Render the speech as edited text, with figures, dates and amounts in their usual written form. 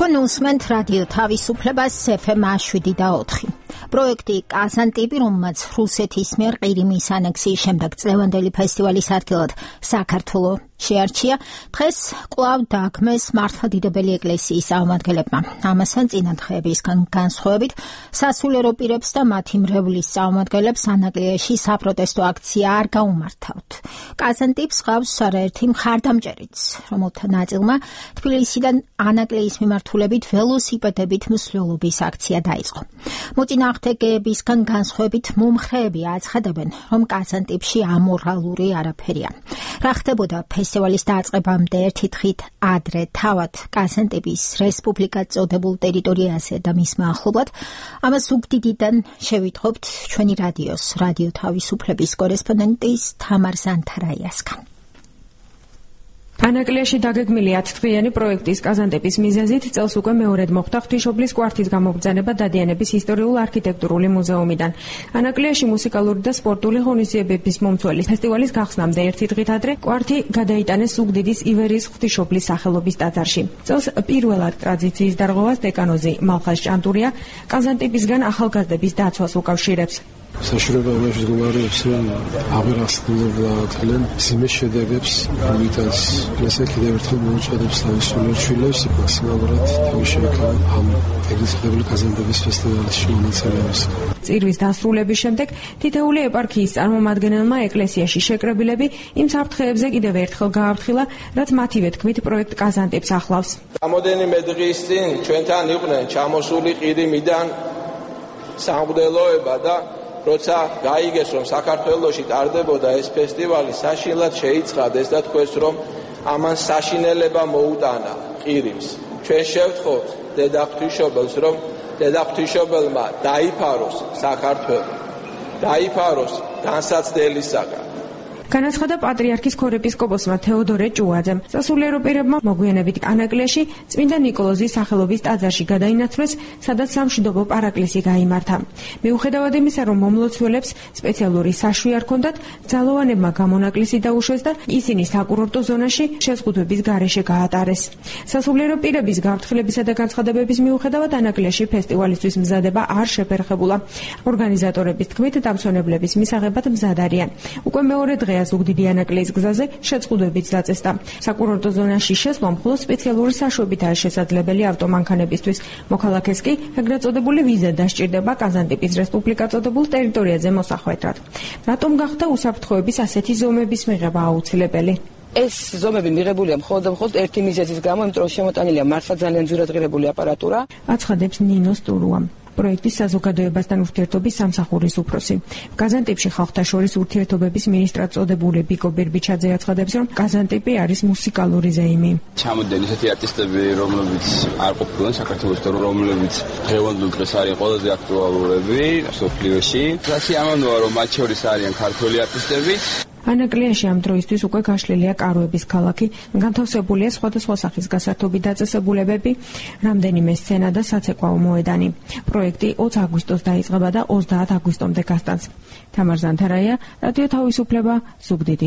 თქვენ უსმენთ რადიო თავისუფლებას FM 7/4. პროექტი კაზანტიპი, რომელმაც რუსეთის მიერ ყირიმის ანექსიის შემდეგ წლევანდელი ფესტივალის ადგილად საქართველოს შეარჩია, დღეს კვლავ დაგმეს მართლმადიდებელი ეკლესიის წარმომადგენლებმა. ამასთან წინა დღეებისგან განსხვავებით, სასულიერო პირებს და მათი მრევლის წარმომადგენლებს ანაკლიაში საპროტესტო აქცია არ გაუმართავთ. კაზანტიპს ჰყავს არაერთი მხარდამჭერიც, რომელთა ნაწილმა თბილისიდან ანაკლიის მიმართულებით ველოსიპედებით მსვლელობის აქცია დაიწყო. მოწინააღმდეგეებისგან განსხვავებით მომხრეები აცხადებენ, რომ კაზანტიპში ამორალური არაფერია. რა ხდებოდა ფესტივალის დაწყებამდე ერთი დღით ადრე თავად კაზანტიპის რესპუბლიკად წოდებულ ტერიტორიაზე და მის მახლობლად, ამას ზუგდიდიდან შევიტყობთ ჩვენი რადიო თავისუფლების კორესპონდენტის თამარ ზანთარაიასგან. ანაკლიაში დაგეგმილი 10 დღიანი პროექტის კაზანტიპის მიზეზით წელს უკვე მეორედ მოხდა ღვთისმშობლის კვართის გამოგბრძანება დადიანების ისტორიულ-არქიტექტურული მუზეუმიდან. ანაკლიაში მუსიკალური და სპორტული ღონისძიებების მომცველი ფესტივალის გახსნამდე ერთი დღით ადრე კვართი გადაიტანეს ზუგდიდის ივერიის ღვთისმშობლის სახელობის ტაძარში. წელს პირველად ტრადიციის დარღვევას დეკანოზი მალხაზ ჭანტურია კაზანტიპისგან ახალგაზრდების დაცვას უკავშირებს. საშუალება იმაში მდგომარეობს, რომ აღერახსნილობა თლენ სიმეს შედეგებს, ვიტანს ესე კიდევ ერთხელ მოუწოდებს თავის სულიერშვილებს მაქსიმალურად თავის შექმნით ამ ეგრისხდებული კაზანტიპის ფესტივალში მონაწილეობას. წირვის დასრულების შემდეგ თითეული ეპარქიის წარმომადგენელმა ეკლესიაში შეკრებილები იმ საფრთხეებზე კიდევ ერთხელ გააფრთხილა, რაც მათივე თქმით პროექტ კაზანტიპს ახლავს. რამოდენიმე დღის წინ ჩვენთან იყვნენ ჩამოსული ყირიმიდან სამღვდელოება და როცა გაიგეს, რომ საქართველოში ტარდებოდა ეს ფესტივალი, საშინლად შეიცხადეს და თქვეს, რომ ამან საშინელება მოუტანა ყირიმს. ჩვენ შევთხოვთ დედა ღვთისმშობელს, რომ დედა ღვთისმშობელმა დაიფაროს საქართველო, დაიფაროს განსაცდელისაგან. განაცხადა პატრიარქის ქორეპისკოპოსმა თეოდორე ჭუაძემ. სასულიერო პირებმა მოგვიანებით ანაკლიაში წმინდა ნიკოლოზის სახელობის ტაძარში გადაინაცვლეს, სადაც სამშვიდობო პარაკლისი გაიმართა. მიუხედავად იმისა, რომ მომლოცველებს სპეციალური საშვი არ ჰქონდათ, ძალოვანებმა გამონაკლისი დაუშვეს და ისინი საკურორტო ზონაში შეზღუდვების გარეშე გაატარეს. სასულიერო პირების გაფრთხილებისა და განცხადებების მიუხედავად ანაკლიაში ფესტივალისთვის მზადება არ შეფერხებულა. ორგანიზატორების თქმით, დამსვენებლების მისაღებად მზად არიან. უკვე მეორე დღე ზუგდიდი ანაკლიის გზაზე შეწყვილებით დაწესდა. საკურორტო ზონაში შესვლა მხოლოდ სპეციალური საშვებითაა შესაძლებელი ავტომანქანებისთვის. მოქალაქეს კი ეგრეთ წოდებული ვიზა დასჭირდება კაზანტიპის რესპუბლიკად წოდებულ ტერიტორიაზე მოსახვედრად. რატომ გახდა უსაფრთხოების ასეთი ზომების მიღება აუცილებელი? ეს ზომები მიღებულია მხოლოდ ერთი მიზეზის გამო, იმიტომ რომ შემოტანილია მართლა ძალიან ძვირადღირებული აპარატურა. აცხადებს ნინო სტურუა, პროექტის საზოგადოებასთან ურთიერთობის სამსახურის უფროსი. კაზანტიპში ხალხთა შორის ურთიერთობების მინისტრად წოდებული ბიკო ბერბიჩაძე აცხადებს, რომ კაზანტიპი არის მუსიკალური ზეიმი. ჩამოდიან ისეთი არტისტები, რომლებიც არ ყოფილან საქართველოს და რომლებიც დღევანდელ დღეს არის ყველაზე აქტუალურები მსოფლიოში. ასე ამბობენ, რომ მათ შორის არიან ქართველი არტისტები. ანაკლიაში ამ დროისთვის უკვე გაშლილია კაროების ქალაქი, განთავსებულია სხვადასხვა სახის გასართობი დაწესებულებები, რამდენიმე სცენა და საცეკვაო მოედანი. პროექტი 20 აგვისტოს დაიწყება და 30 აგვისტომდე გასტანს. თამარ ზანთარაია, რადიო თავისუფლება, ზუგდიდი.